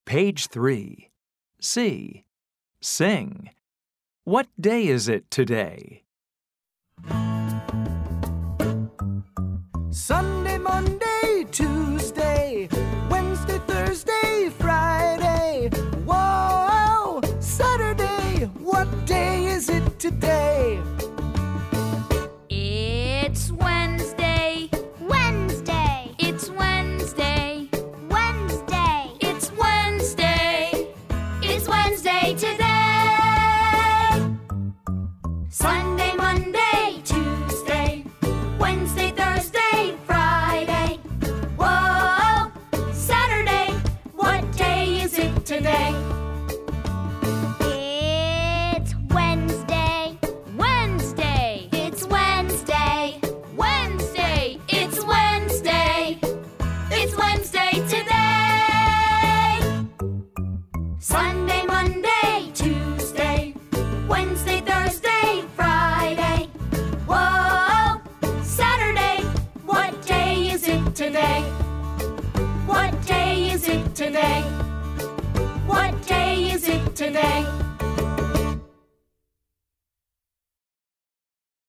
Page 3. C. Sing. What day is it today? Sunday, Monday, Tuesday, Wednesday, Thursday, Friday. Whoa, Saturday, what day is it today? It's Wednesday. Wednesday. It's Wednesday. Wednesday. It's Wednesday. It's Wednesday today. Sunday, Monday, Tuesday, Wednesday, Thursday, Friday. Whoa, Saturday, what day is it today? It's Wednesday. Wednesday. It's Wednesday. Wednesday. It's Wednesday. It's Wednesday today. Sunday, Monday, Tuesday, Wednesday, Thursday, Friday. Whoa, Saturday, what day is it today? What day is it today? What day is it today?